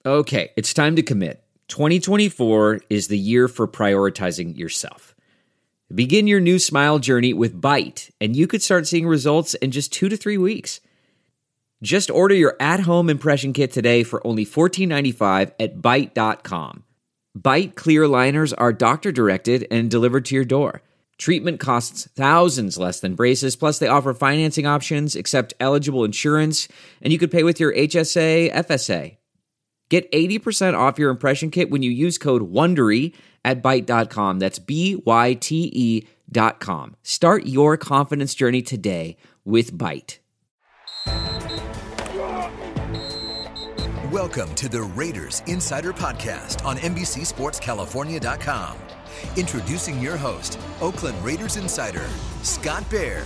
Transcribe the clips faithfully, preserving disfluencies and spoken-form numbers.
Okay, it's time to commit. twenty twenty-four is the year for prioritizing yourself. Begin your new smile journey with Byte, and you could start seeing results in just two to three weeks. Just order your at-home impression kit today for only fourteen ninety-five at byte dot com. Byte clear aligners are doctor-directed and delivered to your door. Treatment costs thousands less than braces, plus they offer financing options, accept eligible insurance, and you could pay with your H S A, F S A. Get eighty percent off your impression kit when you use code WONDERY at byte dot com. That's B Y T E dot com. Start your confidence journey today with Byte. Welcome to the Raiders Insider Podcast on N B C Sports California dot com. Introducing your host, Oakland Raiders Insider, Scott Bair.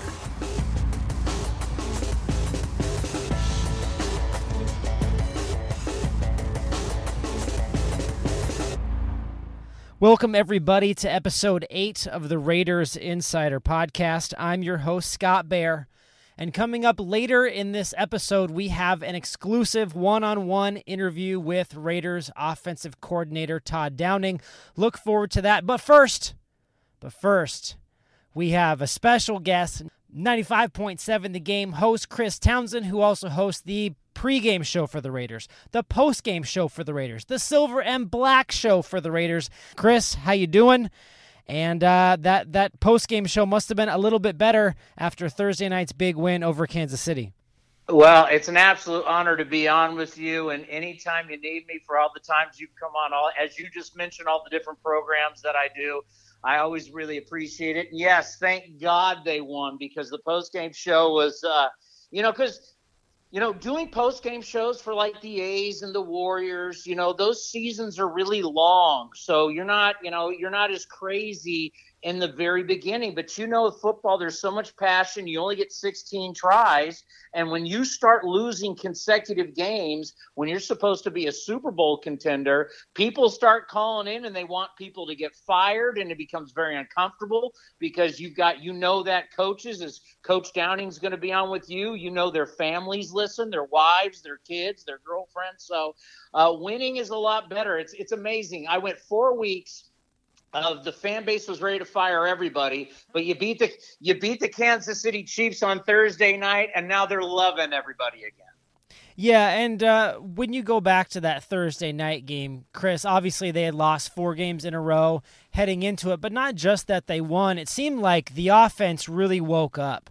Welcome, everybody, to episode eight of the Raiders Insider Podcast. I'm your host, Scott Bair, and coming up later in this episode, we have an exclusive one-on-one interview with Raiders offensive coordinator Todd Downing. Look forward to that. But first, but first, we have a special guest, ninety-five point seven The Game host Chris Townsend, who also hosts the pregame show for the Raiders, the postgame show for the Raiders, the silver and black show for the Raiders. Chris, how you doing? And uh, that, that postgame show must have been a little bit better after Thursday night's big win over Kansas City. Well, it's an absolute honor to be on with you, and anytime you need me, for all the times you've come on, all as you just mentioned, all the different programs that I do, I always really appreciate it. And yes, thank God they won, because the postgame show was, uh, you know, because – You know, doing post-game shows for like the A's and the Warriors, you know, those seasons are really long. So you're not, you know, you're not as crazy in the very beginning. But you know, with football, there's so much passion. You only get sixteen tries. And when you start losing consecutive games, when you're supposed to be a Super Bowl contender, people start calling in and they want people to get fired. And it becomes very uncomfortable because you've got, you know, that coaches, as Coach Downing's going to be on with you, you know, their families listen, their wives, their kids, their girlfriends. So uh, winning is a lot better. It's, it's amazing. I went four weeks. Uh, the fan base was ready to fire everybody, but you beat the you beat the Kansas City Chiefs on Thursday night, and now they're loving everybody again. Yeah, and uh, when you go back to that Thursday night game, Chris, obviously they had lost four games in a row heading into it, but not just that they won. It seemed like the offense really woke up.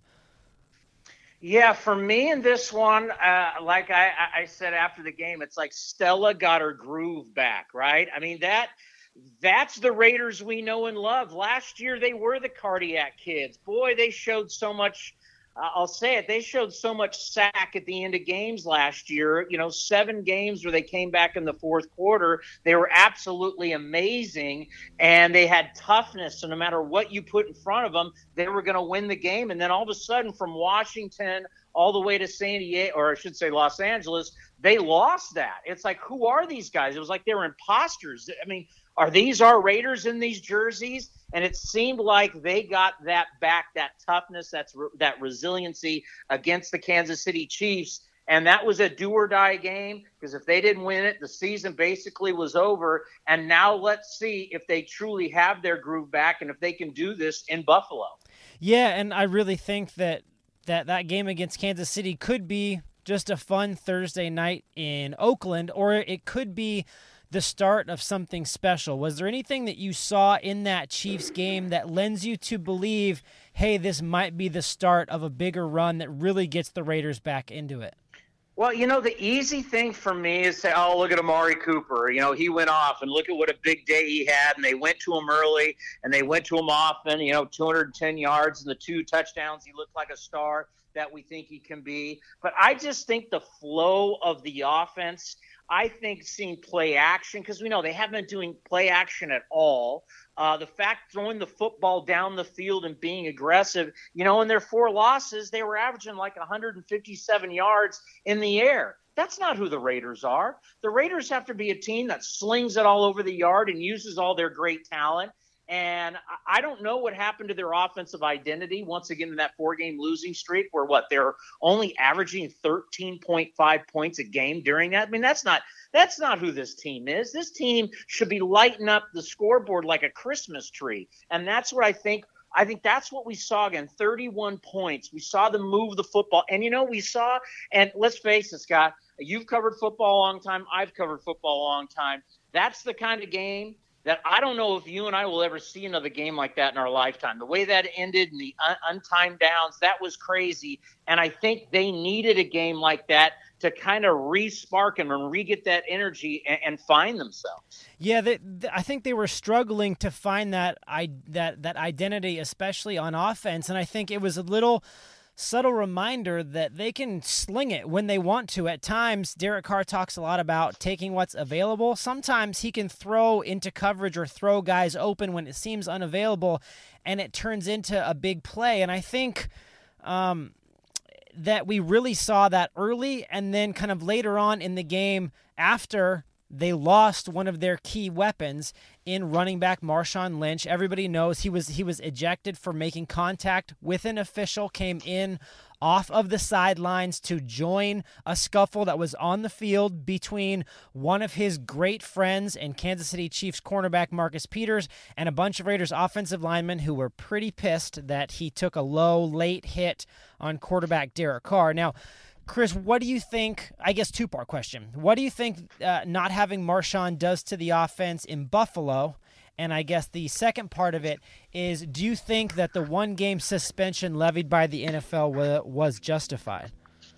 Yeah, for me in this one, uh, like I, I said after the game, it's like Stella got her groove back, right? I mean, that – That's the Raiders we know and love. Last year, they were the cardiac kids. Boy, they showed so much, uh, I'll say it, they showed so much sack at the end of games last year. You know, seven games where they came back in the fourth quarter. They were absolutely amazing, and they had toughness. So no matter what you put in front of them, they were going to win the game. And then all of a sudden, from Washington all the way to San Diego, or I should say Los Angeles, they lost that. It's like, who are these guys? It was like they were imposters. I mean, are these our Raiders in these jerseys? And it seemed like they got that back, that toughness, that's re- that resiliency against the Kansas City Chiefs. And that was a do-or-die game, because if they didn't win it, the season basically was over. And now let's see if they truly have their groove back and if they can do this in Buffalo. Yeah, and I really think that that, that game against Kansas City could be just a fun Thursday night in Oakland, or it could be the start of something special. Was there anything that you saw in that Chiefs game that lends you to believe, hey, this might be the start of a bigger run that really gets the Raiders back into it? Well, you know, the easy thing for me is say, oh, look at Amari Cooper. You know, he went off, and look at what a big day he had, and they went to him early, and they went to him often, you know, two hundred ten yards and the two touchdowns. He looked like a star that we think he can be. But I just think the flow of the offense, I think seeing play action, because we know they haven't been doing play action at all. Uh, the fact throwing the football down the field and being aggressive, you know, in their four losses, they were averaging like one hundred fifty-seven yards in the air. That's not who the Raiders are. The Raiders have to be a team that slings it all over the yard and uses all their great talent. And I don't know what happened to their offensive identity once again in that four-game losing streak where what they're only averaging thirteen point five points a game during that. I mean, that's not that's not who this team is. This team should be lighting up the scoreboard like a Christmas tree. And that's what I think I think that's what we saw again, thirty-one points. We saw them move the football. And, you know, we saw – and let's face it, Scott, you've covered football a long time. I've covered football a long time. That's the kind of game – that I don't know if you and I will ever see another game like that in our lifetime. The way that ended and the un- untimed downs, that was crazy. And I think they needed a game like that to kind of re-spark them and re-get that energy and, and find themselves. Yeah, they, they, I think they were struggling to find that, I, that, that identity, especially on offense. And I think it was a little subtle reminder that they can sling it when they want to. At times, Derek Carr talks a lot about taking what's available. Sometimes he can throw into coverage or throw guys open when it seems unavailable, and it turns into a big play. And I think um, that we really saw that early, and then kind of later on in the game after they lost one of their key weapons in running back Marshawn Lynch. Everybody knows he was he was ejected for making contact with an official, came in off of the sidelines to join a scuffle that was on the field between one of his great friends and Kansas City Chiefs cornerback Marcus Peters and a bunch of Raiders offensive linemen who were pretty pissed that he took a low, late hit on quarterback Derek Carr. Now, Chris, what do you think, I guess two-part question, what do you think uh, not having Marshawn does to the offense in Buffalo? And I guess the second part of it is, do you think that the one-game suspension levied by the N F L w- was justified?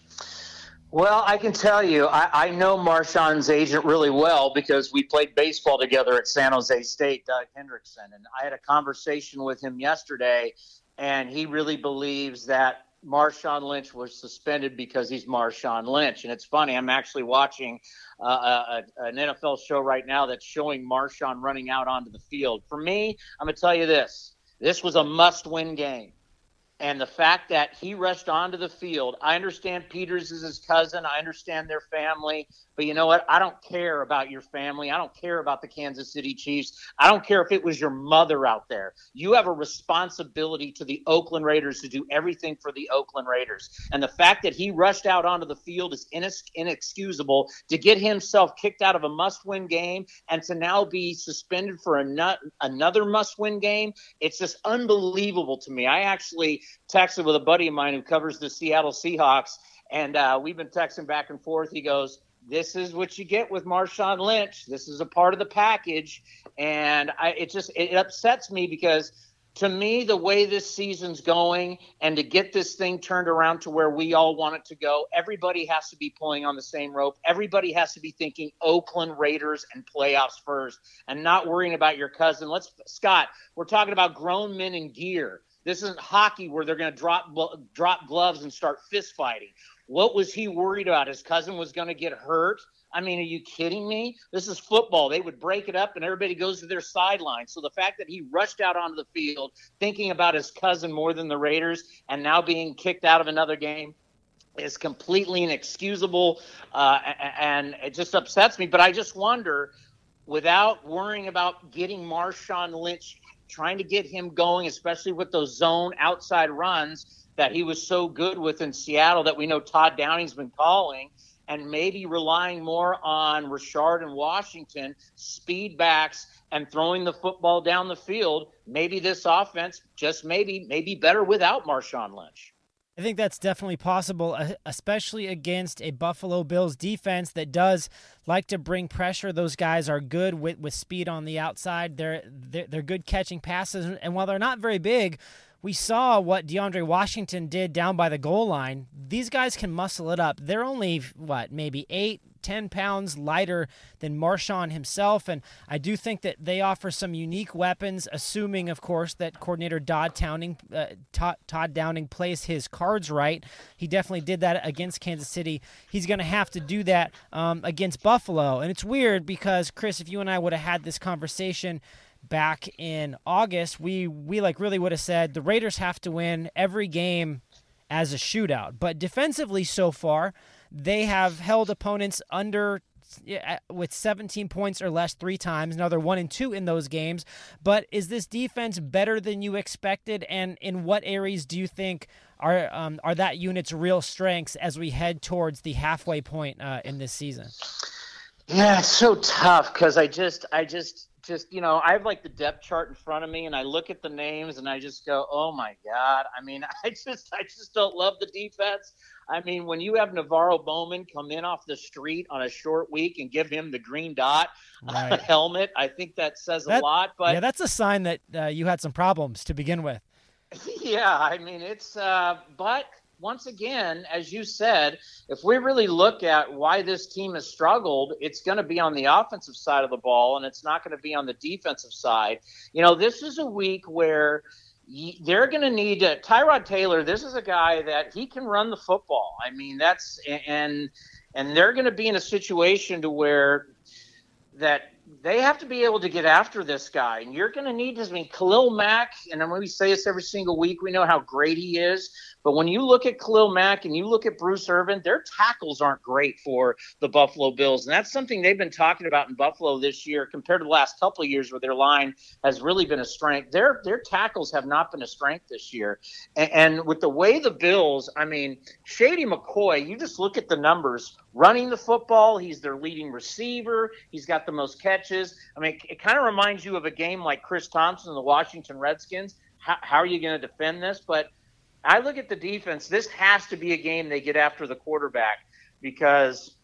Well, I can tell you, I, I know Marshawn's agent really well because we played baseball together at San Jose State, Doug Hendrickson. And I had a conversation with him yesterday, and he really believes that Marshawn Lynch was suspended because he's Marshawn Lynch. And it's funny, I'm actually watching uh, a, an N F L show right now that's showing Marshawn running out onto the field. For me, I'm going to tell you this. This was a must-win game. And the fact that he rushed onto the field, I understand Peters is his cousin. I understand their family. But you know what? I don't care about your family. I don't care about the Kansas City Chiefs. I don't care if it was your mother out there. You have a responsibility to the Oakland Raiders to do everything for the Oakland Raiders. And the fact that he rushed out onto the field is inex- inexcusable to get himself kicked out of a must-win game and to now be suspended for a, another must-win game. It's just unbelievable to me. I actually texted with a buddy of mine who covers the Seattle Seahawks, and uh, we've been texting back and forth. He goes, this is what you get with Marshawn Lynch. This is a part of the package. And I, it just it upsets me because, to me, the way this season's going and to get this thing turned around to where we all want it to go, everybody has to be pulling on the same rope. Everybody has to be thinking Oakland Raiders and playoffs first and not worrying about your cousin. Let's Scott, we're talking about grown men in gear. This isn't hockey where they're going to drop drop gloves and start fist fighting. What was he worried about? His cousin was going to get hurt? I mean, are you kidding me? This is football. They would break it up and everybody goes to their sideline. So the fact that he rushed out onto the field thinking about his cousin more than the Raiders and now being kicked out of another game is completely inexcusable, uh, and it just upsets me. But I just wonder, without worrying about getting Marshawn Lynch, trying to get him going, especially with those zone outside runs that he was so good with in Seattle that we know Todd Downing's been calling, and maybe relying more on Richard and Washington, speed backs, and throwing the football down the field, maybe this offense, just maybe, may be better without Marshawn Lynch. I think that's definitely possible, especially against a Buffalo Bills defense that does like to bring pressure. Those guys are good with, with speed on the outside. They're, they're they're good catching passes, and while they're not very big, we saw what DeAndre Washington did down by the goal line. These guys can muscle it up. They're only, what, maybe eight, ten pounds lighter than Marshawn himself, and I do think that they offer some unique weapons, assuming, of course, that coordinator Todd Downing, uh, Todd, Todd Downing plays his cards right. He definitely did that against Kansas City. He's going to have to do that um, against Buffalo, and it's weird because, Chris, if you and I would have had this conversation back in August, we we like really would have said the Raiders have to win every game as a shootout. But defensively so far, they have held opponents under with seventeen points or less three times. Now they're one and two in those games. But is this defense better than you expected? And in what areas do you think are um, are that unit's real strengths as we head towards the halfway point uh, in this season? Yeah, it's so tough because I just, I just, just, you know, I have like the depth chart in front of me and I look at the names and I just go, oh my God. I mean, I just, I just don't love the defense. I mean, when you have Navarro Bowman come in off the street on a short week and give him the green dot right. helmet, I think that says that, a lot. But yeah, that's a sign that uh, you had some problems to begin with. Yeah, I mean, it's, uh, but once again, as you said, if we really look at why this team has struggled, it's going to be on the offensive side of the ball, and it's not going to be on the defensive side. You know, this is a week where y- they're going to need uh, Tyrod Taylor. This is a guy that he can run the football. I mean, that's and and they're going to be in a situation to where that they have to be able to get after this guy. And you're going to need this. I mean, Khalil Mack, and when we say this every single week, we know how great he is. But when you look at Khalil Mack and you look at Bruce Irvin, their tackles aren't great for the Buffalo Bills. And that's something they've been talking about in Buffalo this year compared to the last couple of years where their line has really been a strength. Their their tackles have not been a strength this year. And, and with the way the Bills, I mean, Shady McCoy, you just look at the numbers. Running the football, he's their leading receiver. He's got the most catches. I mean, it, it kind of reminds you of a game like Chris Thompson and the Washington Redskins. How, how are you going to defend this? But I look at the defense. This has to be a game they get after the quarterback, because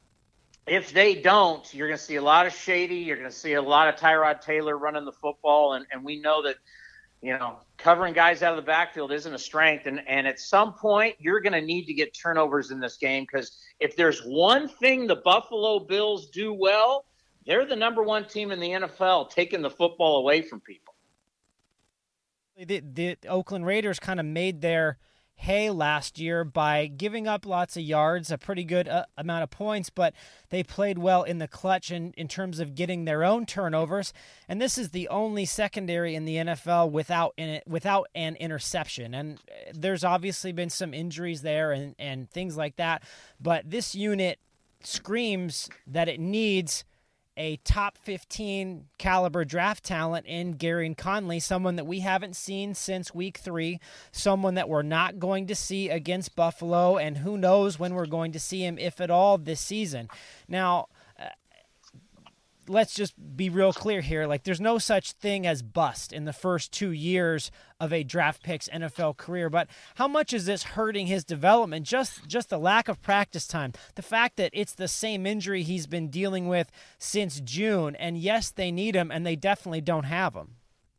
if they don't, you're going to see a lot of Shady. You're going to see a lot of Tyrod Taylor running the football, and, and we know that, you know, covering guys out of the backfield isn't a strength. And, and at some point, you're going to need to get turnovers in this game, because if there's one thing the Buffalo Bills do well, they're the number one team in the N F L taking the football away from people. The, the Oakland Raiders kind of made their hay last year by giving up lots of yards, a pretty good uh, amount of points, but they played well in the clutch in, in terms of getting their own turnovers. And this is the only secondary in the N F L without in it, without an interception. And there's obviously been some injuries there and, and things like that, but this unit screams that it needs a top fifteen caliber draft talent in Gareon Conley, someone that we haven't seen since week three, someone that we're not going to see against Buffalo, and who knows when we're going to see him, if at all, this season. Now, uh, let's just be real clear here. Like, there's no such thing as bust in the first two years of a draft pick's N F L career, but how much is this hurting his development? Just just the lack of practice time, the fact that it's the same injury he's been dealing with since June, and yes, they need him, and they definitely don't have him.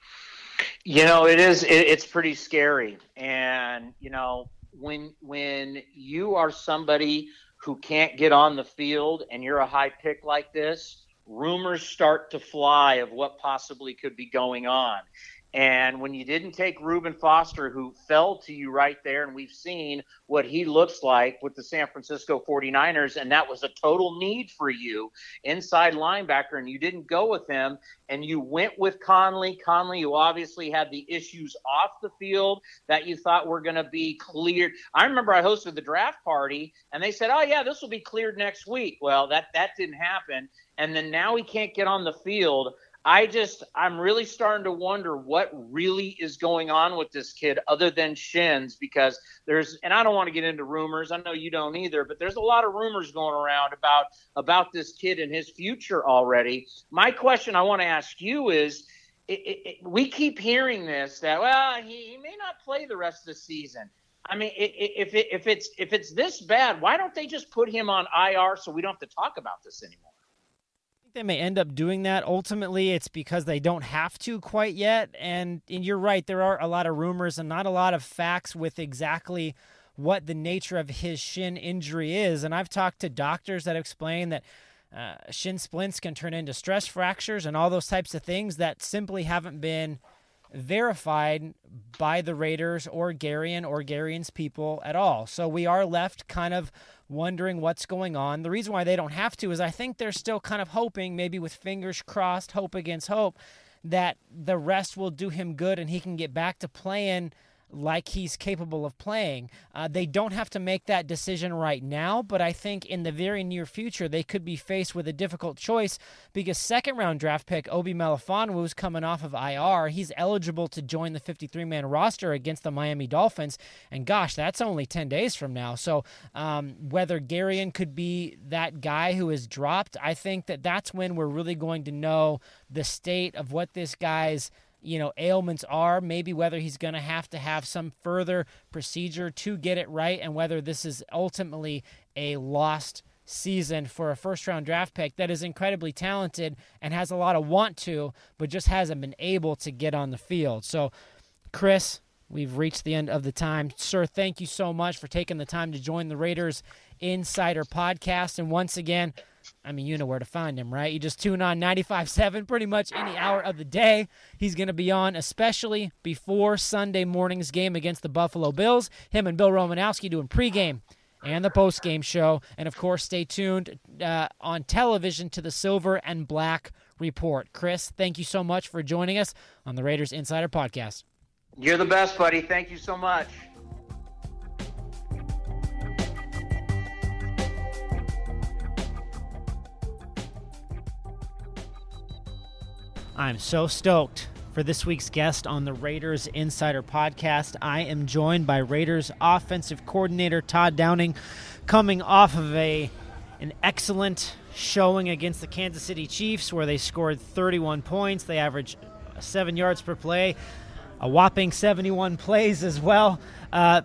You know, it is, it, it's pretty scary. And, you know, when when you are somebody who can't get on the field and you're a high pick like this, rumors start to fly of what possibly could be going on. And when you didn't take Reuben Foster, who fell to you right there, and we've seen what he looks like with the San Francisco forty-niners, and that was a total need for you, inside linebacker, and you didn't go with him, and you went with Conley. Conley, who obviously had the issues off the field that you thought were going to be cleared. I remember I hosted the draft party, and they said, oh, yeah, this will be cleared next week. Well, that, that didn't happen, and then now he can't get on the field. I just, I'm really starting to wonder what really is going on with this kid other than shins, because there's, and I don't want to get into rumors. I know you don't either, but there's a lot of rumors going around about, about this kid and his future already. My question I want to ask you is, it, it, it, we keep hearing this, that, well, he, he may not play the rest of the season. I mean, it, it, if it, if it's, if it's this bad, why don't they just put him on I R so we don't have to talk about this anymore? They may end up doing that. Ultimately, it's because they don't have to quite yet. And, and you're right, there are a lot of rumors and not a lot of facts with exactly what the nature of his shin injury is. And I've talked to doctors that explain that uh, shin splints can turn into stress fractures and all those types of things that simply haven't been verified by the Raiders or Gareon or Gareon's people at all. So we are left kind of wondering what's going on. The reason why they don't have to is I think they're still kind of hoping, maybe with fingers crossed, hope against hope, that the rest will do him good and he can get back to playing like he's capable of playing. Uh, they don't have to make that decision right now, but I think in the very near future they could be faced with a difficult choice because second-round draft pick Obi Melifonwu is coming off of I R. He's eligible to join the fifty-three man roster against the Miami Dolphins, and gosh, that's only ten days from now. So um, whether Garion could be that guy who is dropped, I think that that's when we're really going to know the state of what this guy's you know, ailments are, maybe whether he's going to have to have some further procedure to get it right, and whether this is ultimately a lost season for a first-round draft pick that is incredibly talented and has a lot of want to, but just hasn't been able to get on the field. So, Chris, we've reached the end of the time. Sir, thank you so much for taking the time to join the Raiders Insider Podcast. And once again, I mean, you know where to find him, right? You just tune on ninety-five point seven pretty much any hour of the day. He's going to be on, especially before Sunday morning's game against the Buffalo Bills. Him and Bill Romanowski doing pregame and the postgame show. And, of course, stay tuned uh, on television to the Silver and Black Report. Chris, thank you so much for joining us on the Raiders Insider Podcast. You're the best, buddy. Thank you so much. I'm so stoked for this week's guest on the Raiders Insider Podcast. I am joined by Raiders offensive coordinator Todd Downing, coming off of a an excellent showing against the Kansas City Chiefs where they scored thirty-one points. They averaged seven yards per play, a whopping seventy-one plays as well. Uh,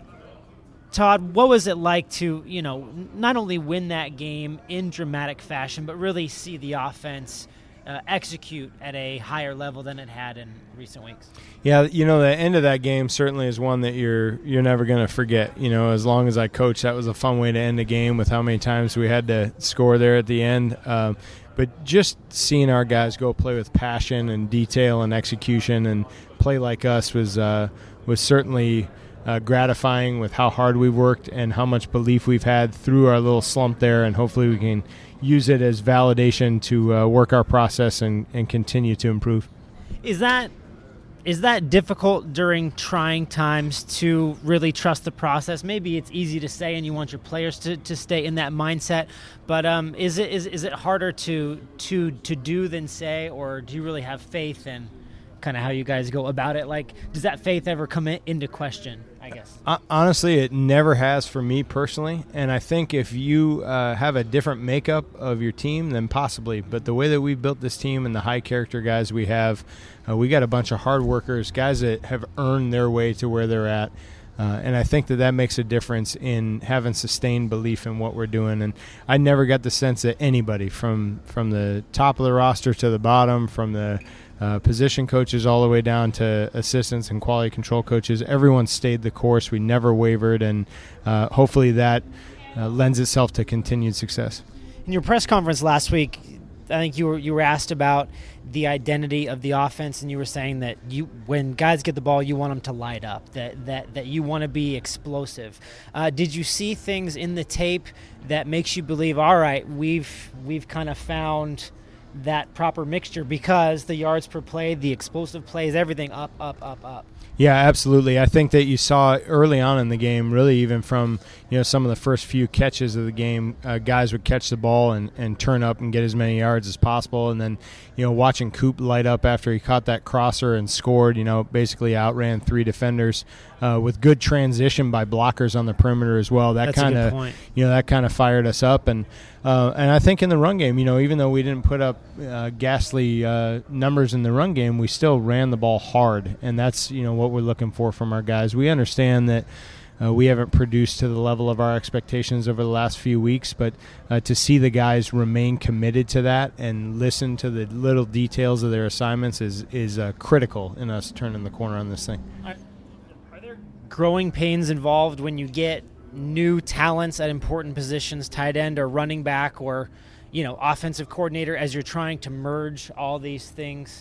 Todd, what was it like to, you know, not only win that game in dramatic fashion, but really see the offense Uh, execute at a higher level than it had in recent weeks? Yeah, you know, the end of that game certainly is one that you're you're never going to forget. You know, as long as I coached, that was a fun way to end the game with how many times we had to score there at the end. Um, but just seeing our guys go play with passion and detail and execution and play like us was uh, was certainly uh, gratifying with how hard we've worked and how much belief we've had through our little slump there, and hopefully we can use it as validation to uh, work our process and, and continue to improve. Is that is that difficult during trying times to really trust the process? Maybe it's easy to say and you want your players to, to stay in that mindset, but um, is it is is it harder to to to do than say, or do you really have faith in kind of how you guys go about it? Like, does that faith ever come in, into question, I guess? Uh, honestly, it never has for me personally, and I think if you uh, have a different makeup of your team, then possibly. But the way that we built this team and the high character guys we have, uh, we got a bunch of hard workers, guys that have earned their way to where they're at. Uh, and I think that that makes a difference in having sustained belief in what we're doing. And I never got the sense that anybody from, from the top of the roster to the bottom, from the Uh, position coaches all the way down to assistants and quality control coaches, everyone stayed the course. We never wavered, and uh, hopefully that uh, lends itself to continued success. In your press conference last week, I think you were you were asked about the identity of the offense, and you were saying that you, when guys get the ball, you want them to light up, that that, that you want to be explosive. Uh, did you see things in the tape that makes you believe, all right, we've we've kind of found that proper mixture, because the yards per play, the explosive plays, everything up, up, up, up? Yeah, absolutely. I think that you saw early on in the game, really even from, you know, some of the first few catches of the game, uh, guys would catch the ball and, and turn up and get as many yards as possible. And then, you know, watching Coop light up after he caught that crosser and scored, you know, basically outran three defenders uh, with good transition by blockers on the perimeter as well. That kind of, you know, that kind of fired us up. And uh, and I think in the run game, you know, even though we didn't put up uh, ghastly uh, numbers in the run game, we still ran the ball hard. And that's, you know, what we're looking for from our guys. We understand that uh, we haven't produced to the level of our expectations over the last few weeks, but uh, to see the guys remain committed to that and listen to the little details of their assignments is is uh, critical in us turning the corner on this thing. Are, are there growing pains involved when you get new talents at important positions, tight end or running back or, you know, offensive coordinator, as you're trying to merge all these things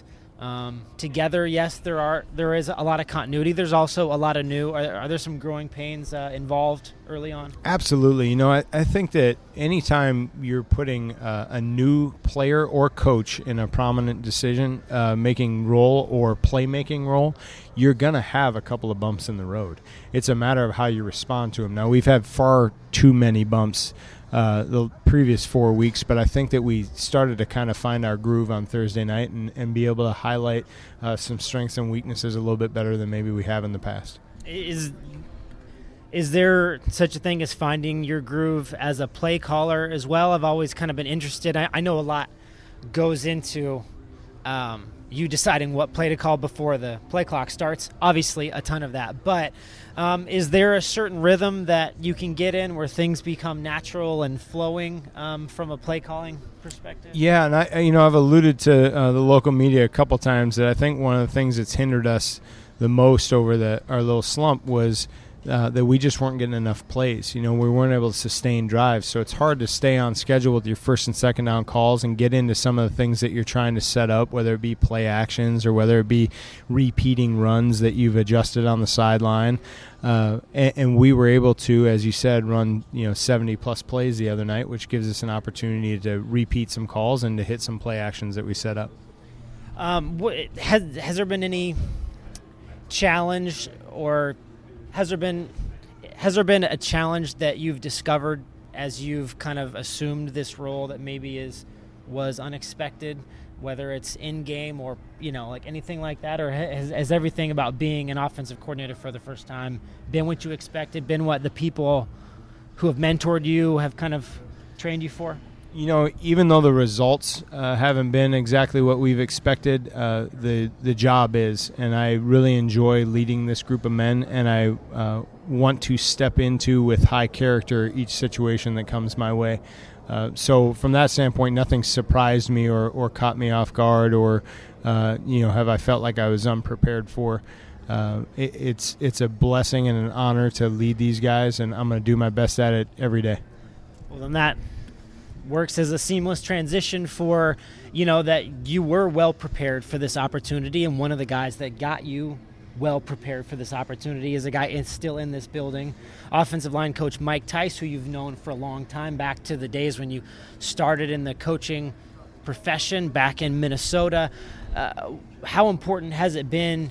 Um, together, yes, there are there is a lot of continuity. There's also a lot of new. Are, are there some growing pains uh, involved early on? Absolutely. You know, I, I think that anytime you're putting uh, a new player or coach in a prominent decision uh, making role or playmaking role, you're going to have a couple of bumps in the road. It's a matter of how you respond to them. Now, we've had far too many bumps Uh, the previous four weeks, but I think that we started to kind of find our groove on Thursday night and, and be able to highlight uh, some strengths and weaknesses a little bit better than maybe we have in the past. Is is there such a thing as finding your groove as a play caller as well? I've always kind of been interested. I, I know a lot goes into um, you deciding what play to call before the play clock starts. Obviously, a ton of that, but Um, is there a certain rhythm that you can get in where things become natural and flowing um, from a play calling perspective? Yeah, and I, you know, I've alluded to uh, the local media a couple times that I think one of the things that's hindered us the most over the our little slump was uh, that we just weren't getting enough plays. You know, we weren't able to sustain drives, so it's hard to stay on schedule with your first and second down calls and get into some of the things that you're trying to set up, whether it be play actions or whether it be repeating runs that you've adjusted on the sideline. Uh, and, and we were able to, as you said, run you know seventy plus plays the other night, which gives us an opportunity to repeat some calls and to hit some play actions that we set up. Um, what, has has there been any challenge, or has there been has there been a challenge that you've discovered as you've kind of assumed this role that maybe is was unexpected, whether it's in game or you know like anything like that, or has, has everything about being an offensive coordinator for the first time been what you expected, been what the people who have mentored you have kind of trained you for? You know, even though the results uh, haven't been exactly what we've expected, uh, the the job is, and I really enjoy leading this group of men, and I uh, want to step into with high character each situation that comes my way. Uh, so from that standpoint, nothing surprised me or, or caught me off guard, or uh, you know, have I felt like I was unprepared for. Uh, it, it's it's a blessing and an honor to lead these guys, and I'm going to do my best at it every day. Well, then that works as a seamless transition for, you know, that you were well prepared for this opportunity, and one of the guys that got you well prepared for this opportunity is a guy is still in this building, offensive line coach Mike Tice, who you've known for a long time, back to the days when you started in the coaching profession back in Minnesota. Uh, how important has it been,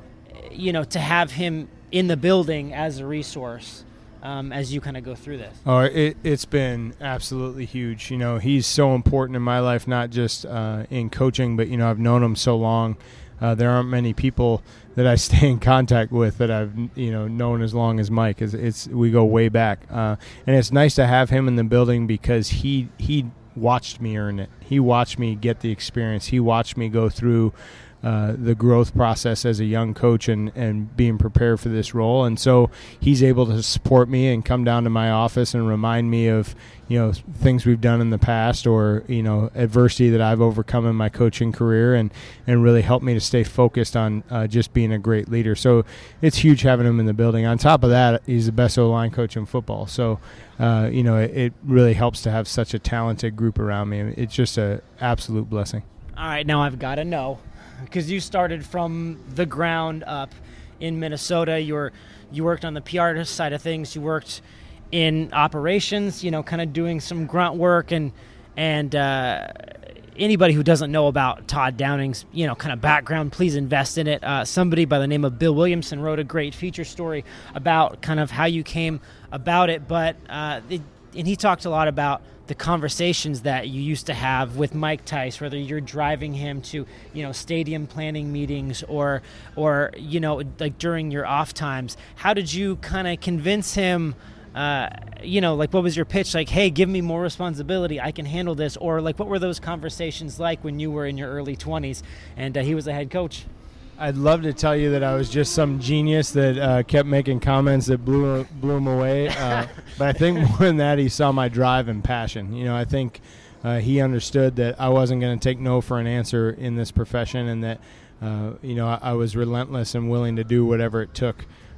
you know, to have him in the building as a resource Um, as you kind of go through this? Oh, it, it's been absolutely huge. You know, he's so important in my life, not just uh, in coaching, but, you know, I've known him so long. Uh, there aren't many people that I stay in contact with that I've, you know, known as long as Mike. It's, it's we go way back. Uh, and it's nice to have him in the building because he he watched me earn it. He watched me get the experience. He watched me go through Uh, the growth process as a young coach and, and being prepared for this role. And so he's able to support me and come down to my office and remind me of, you know, things we've done in the past, or, you know, adversity that I've overcome in my coaching career, and, and really help me to stay focused on uh, just being a great leader. So it's huge having him in the building. On top of that, he's the best O-line coach in football. So, uh, you know, it, it really helps to have such a talented group around me. It's just an absolute blessing. All right, now I've got to know, because you started from the ground up in Minnesota. You were, you worked on the P R side of things. You worked in operations, you know, kind of doing some grunt work. And and uh, anybody who doesn't know about Todd Downing's, you know, kind of background, please invest in it. Uh, somebody by the name of Bill Williamson wrote a great feature story about kind of how you came about it. But uh, it, and he talked a lot about the conversations that you used to have with Mike Tice, whether you're driving him to, you know, stadium planning meetings or, or you know, like during your off times. How did you kind of convince him, uh, you know, like what was your pitch? Like, hey, give me more responsibility. I can handle this. Or like, what were those conversations like when you were in your early twenties and uh, he was the head coach? I'd love to tell you that I was just some genius that uh, kept making comments that blew blew him away. Uh, but I think more than that, he saw my drive and passion. You know, I think uh, he understood that I wasn't going to take no for an answer in this profession, and that, uh, you know, I, I was relentless and willing to do whatever it took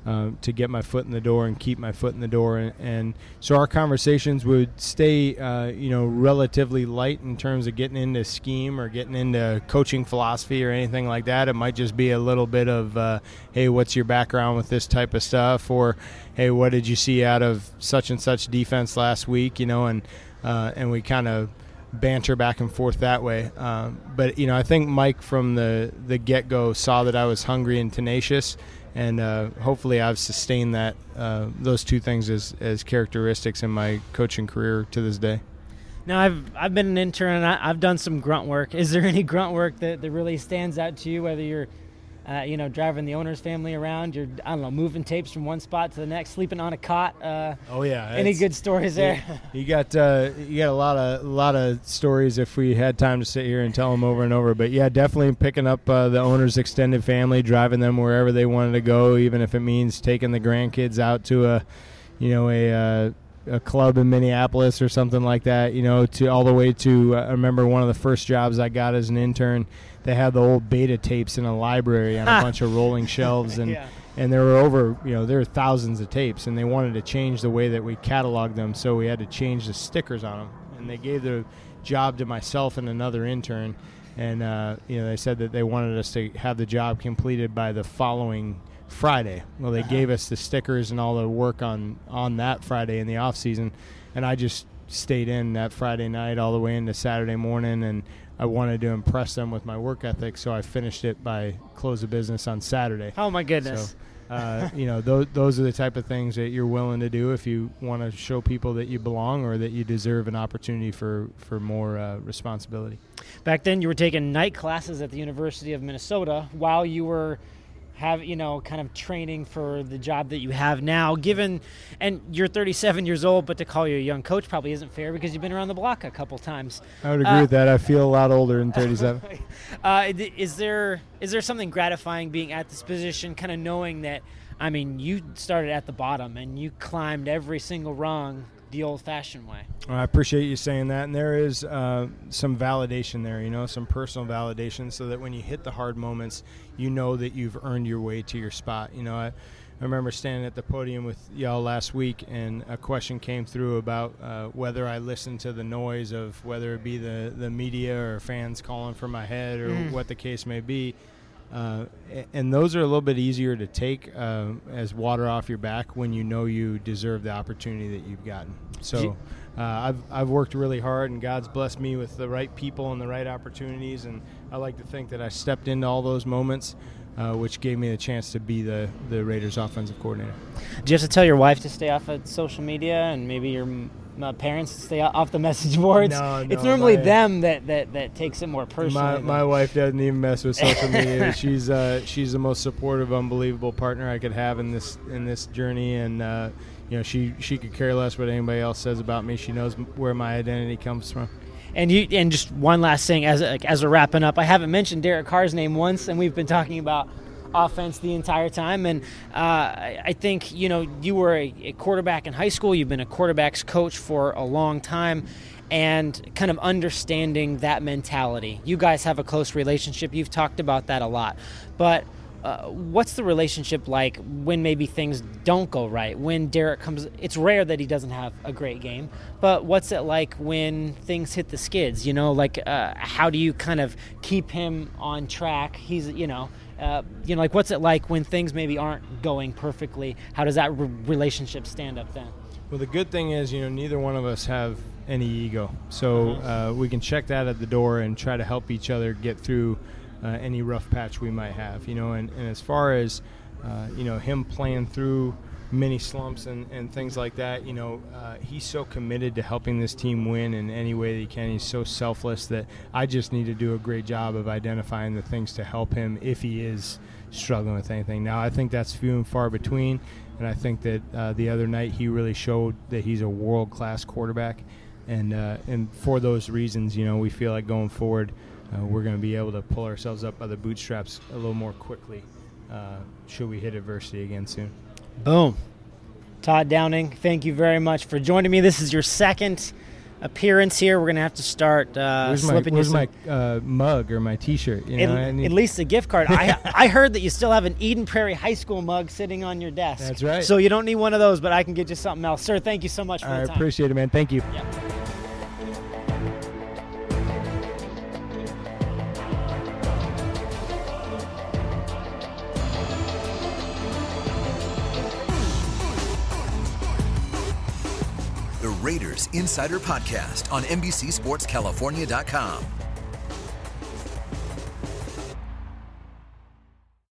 uh, to get my foot in the door and keep my foot in the door. And, and so our conversations would stay, uh, you know, relatively light in terms of getting into scheme or getting into coaching philosophy or anything like that. It might just be a little bit of, uh, hey, what's your background with this type of stuff? Or, hey, what did you see out of such and such defense last week? You know, and uh, and we kind of banter back and forth that way. Um, but, you know, I think Mike from the, the get-go saw that I was hungry and tenacious, and uh, hopefully I've sustained that uh, those two things as, as characteristics in my coaching career to this day. Now, I've I've been an intern, and I, I've done some grunt work. Is there any grunt work that, that really stands out to you, whether you're Uh, you know, driving the owner's family around, you're, I don't know, moving tapes from one spot to the next, sleeping on a cot? Uh, oh yeah. Any good stories there? You, you got uh, you got a lot of a lot of stories if we had time to sit here and tell them over and over. But yeah, definitely picking up uh, the owner's extended family, driving them wherever they wanted to go, even if it means taking the grandkids out to a, you know, a. Uh, a club in Minneapolis or something like that, you know, to all the way to, uh, I remember one of the first jobs I got as an intern, they had the old beta tapes in a library on a bunch of rolling shelves, and yeah. and there were over, you know, there were thousands of tapes, and they wanted to change the way that we cataloged them, so we had to change the stickers on them, and they gave the job to myself and another intern, and, uh, you know, they said that they wanted us to have the job completed by the following Friday. Well, they uh-huh. gave us the stickers and all the work on, on that Friday in the off season, and I just stayed in that Friday night all the way into Saturday morning, and I wanted to impress them with my work ethic, so I finished it by close of business on Saturday. Oh my goodness. So, uh, you know, those those are the type of things that you're willing to do if you want to show people that you belong or that you deserve an opportunity for for more uh, responsibility. Back then, you were taking night classes at the University of Minnesota while you were have, you know, kind of training for the job that you have now, given, and you're thirty-seven years old, but to call you a young coach probably isn't fair because you've been around the block a couple times. I would agree uh, with that. I feel a lot older than thirty-seven. uh, is there is there something gratifying being at this position, kind of knowing that, I mean, you started at the bottom and you climbed every single rung the old-fashioned way? Well, I appreciate you saying that, and there is uh, some validation there, you know, some personal validation, so that when you hit the hard moments, you know that you've earned your way to your spot. You know, I, I remember standing at the podium with y'all last week, and a question came through about uh, whether I listened to the noise of whether it be the, the media or fans calling for my head or mm. what the case may be. Uh, and those are a little bit easier to take uh, as water off your back when you know you deserve the opportunity that you've gotten. So uh, I've I've worked really hard, and God's blessed me with the right people and the right opportunities, and I like to think that I stepped into all those moments, uh, which gave me the chance to be the, the Raiders offensive coordinator. Do you have to tell your wife to stay off of social media, and maybe your uh, parents to stay off the message boards? No, no. It's normally my, them that, that, that takes it more personally. My, my wife doesn't even mess with social media. she's uh, she's the most supportive, unbelievable partner I could have in this in this journey, and uh, you know, she she could care less what anybody else says about me. She knows where my identity comes from. And you, and just one last thing, as a, as we're wrapping up, I haven't mentioned Derek Carr's name once, and we've been talking about offense the entire time. And uh, I think, you know, you were a, a quarterback in high school. You've been a quarterback's coach for a long time, and kind of understanding that mentality. You guys have a close relationship. You've talked about that a lot. But Uh, what's the relationship like when maybe things don't go right? When Derek comes, it's rare that he doesn't have a great game, but what's it like when things hit the skids? You know, like uh, how do you kind of keep him on track? He's, you know, uh, you know, like what's it like when things maybe aren't going perfectly? How does that re- relationship stand up then? Well, the good thing is, you know, neither one of us have any ego, so uh, we can check that at the door and try to help each other get through Uh, any rough patch we might have, you know, and, and as far as, uh, you know, him playing through many slumps and, and things like that, you know, uh, he's so committed to helping this team win in any way that he can. He's so selfless that I just need to do a great job of identifying the things to help him if he is struggling with anything. Now, I think that's few and far between, and I think that uh, the other night he really showed that he's a world-class quarterback, and uh, and for those reasons, you know, we feel like going forward, Uh, we're going to be able to pull ourselves up by the bootstraps a little more quickly uh, should we hit adversity again soon. Boom. Todd Downing, thank you very much for joining me. This is your second appearance here. We're going to have to start uh, where's slipping my, you where's some, my uh, mug or my T-shirt? You at, know, I need, at least a gift card. I I heard that you still have an Eden Prairie High School mug sitting on your desk. That's right. So you don't need one of those, but I can get you something else. Sir, thank you so much for I the time. appreciate it, man. Thank you. Yeah. The Raiders Insider Podcast on N B C Sports California dot com.